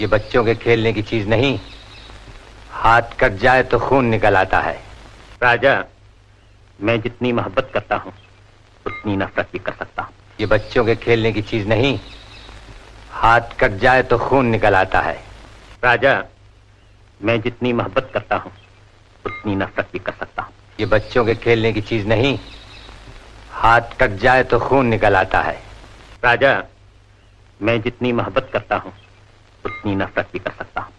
ये बच्चों के खेलने की चीज नहीं, हाथ कट जाए तो खून निकल आता है। राजा, मैं जितनी मोहब्बत करता हूँ उतनी नफरत भी कर सकता हूँ। ये बच्चों के खेलने की चीज नहीं, हाथ कट जाए तो खून निकल आता है। राजा, मैं जितनी मोहब्बत करता हूँ उतनी नफरत भी कर सकता हूँ। ये बच्चों के खेलने की चीज नहीं, हाथ कट जाए तो खून निकल आता है। राजा, मैं जितनी मोहब्बत करता हूँ उतनी नफरत भी कर सकता हूँ।